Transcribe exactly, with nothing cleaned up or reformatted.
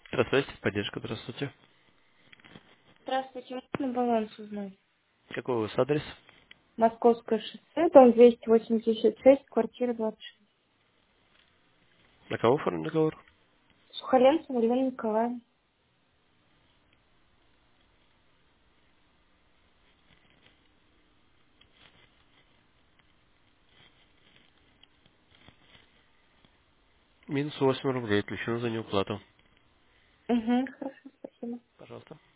Здравствуйте, поддержка, здравствуйте. Здравствуйте, можно баланс узнать? Какой у вас адрес? Московское шоссе, дом двести восемьдесят шесть, квартира двадцать шесть. На кого оформлен договор? Сухоленцева Елена Николаевна. Минус восемь рублей, отключено за неуплату. Угу, хорошо, спасибо. Пожалуйста.